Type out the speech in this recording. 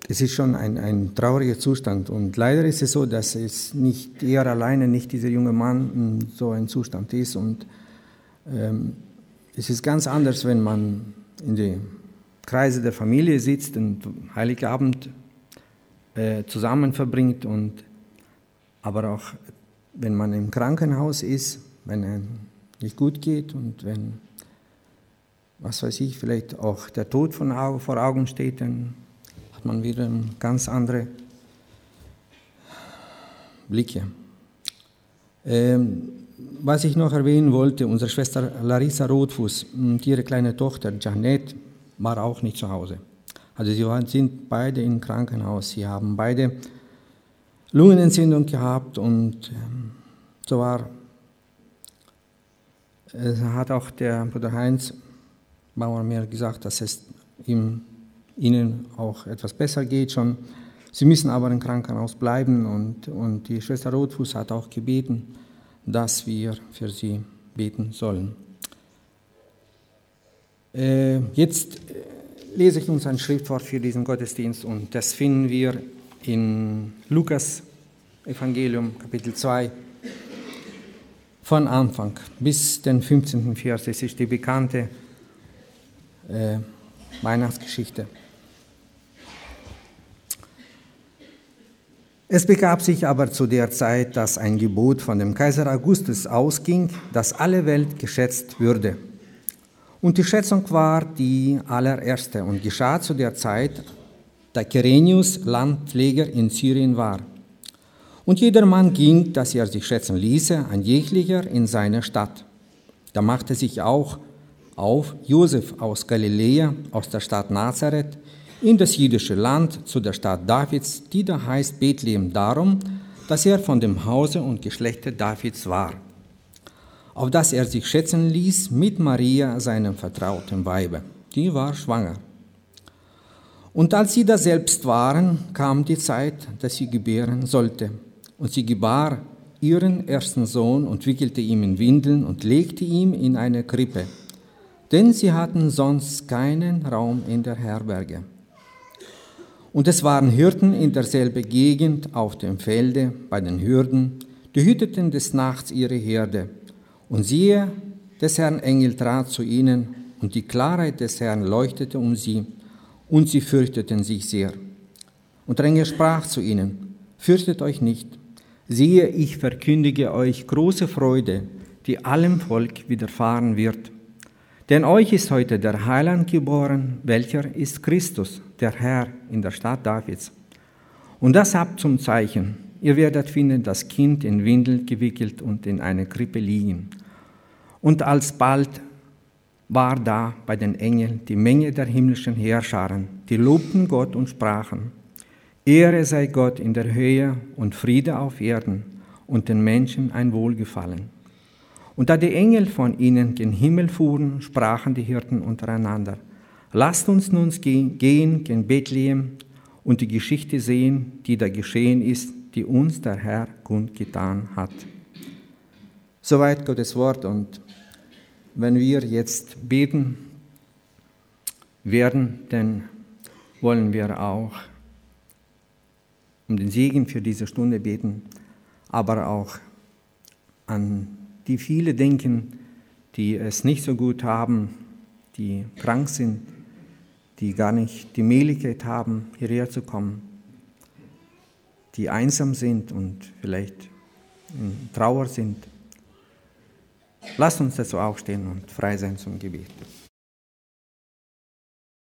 es ist schon ein trauriger Zustand. Und leider ist es so, dass es nicht er alleine, nicht dieser junge Mann in so ein Zustand ist. Und es ist ganz anders, wenn man in den Kreise der Familie sitzt und Heiligabend zusammen verbringt. Aber auch wenn man im Krankenhaus ist, wenn es nicht gut geht und wenn, was weiß ich, vielleicht auch der Tod vor Augen steht, dann hat man wieder ganz andere Blicke. Was ich noch erwähnen wollte, unsere Schwester Larissa Rothfuss und ihre kleine Tochter Janet war auch nicht zu Hause. Also sie sind beide im Krankenhaus. Sie haben beide Lungenentzündung gehabt und so hat auch der Bruder Heinz Bauer mir gesagt, dass es ihnen auch etwas besser geht schon. Sie müssen aber im Krankenhaus bleiben und die Schwester Rothfuss hat auch gebeten, dass wir für sie beten sollen. Jetzt lese ich uns ein Schriftwort für diesen Gottesdienst und das finden wir in Lukas Evangelium, Kapitel 2, von Anfang bis den 15. Vers. Es ist die bekannte Weihnachtsgeschichte. Es begab sich aber zu der Zeit, dass ein Gebot von dem Kaiser Augustus ausging, dass alle Welt geschätzt würde. Und die Schätzung war die allererste und geschah zu der Zeit, da Quirinius Landpfleger in Syrien war. Und jedermann ging, dass er sich schätzen ließe, ein jeglicher in seine Stadt. Da machte sich auch auf Josef aus Galiläa, aus der Stadt Nazareth, in das jüdische Land, zu der Stadt Davids, die da heißt Bethlehem, darum, dass er von dem Hause und Geschlechte Davids war, auf das er sich schätzen ließ mit Maria, seinem vertrauten Weibe. Die war schwanger. Und als sie daselbst waren, kam die Zeit, dass sie gebären sollte. Und sie gebar ihren ersten Sohn und wickelte ihn in Windeln und legte ihn in eine Krippe, denn sie hatten sonst keinen Raum in der Herberge. Und es waren Hirten in derselben Gegend auf dem Felde bei den Hürden, die hüteten des Nachts ihre Herde. Und siehe, des Herrn Engel trat zu ihnen, und die Klarheit des Herrn leuchtete um sie, und sie fürchteten sich sehr. Und der Engel sprach zu ihnen: Fürchtet euch nicht, siehe, ich verkündige euch große Freude, die allem Volk widerfahren wird. Denn euch ist heute der Heiland geboren, welcher ist Christus, der Herr, in der Stadt Davids. Und das habt zum Zeichen: Ihr werdet finden, das Kind in Windeln gewickelt und in einer Krippe liegen. Und alsbald war da bei den Engeln die Menge der himmlischen Heerscharen, die lobten Gott und sprachen: Ehre sei Gott in der Höhe und Friede auf Erden und den Menschen ein Wohlgefallen. Und da die Engel von ihnen gen Himmel fuhren, sprachen die Hirten untereinander: Lasst uns nun gehen gen Bethlehem und die Geschichte sehen, die da geschehen ist, die uns der Herr kundgetan hat. Soweit Gottes Wort. Und wenn wir jetzt beten werden, dann wollen wir auch um den Segen für diese Stunde beten, aber auch an die viele denken, die es nicht so gut haben, die krank sind, die gar nicht die Möglichkeit haben, hierher zu kommen, die einsam sind und vielleicht in Trauer sind. Lasst uns dazu aufstehen und frei sein zum Gebet.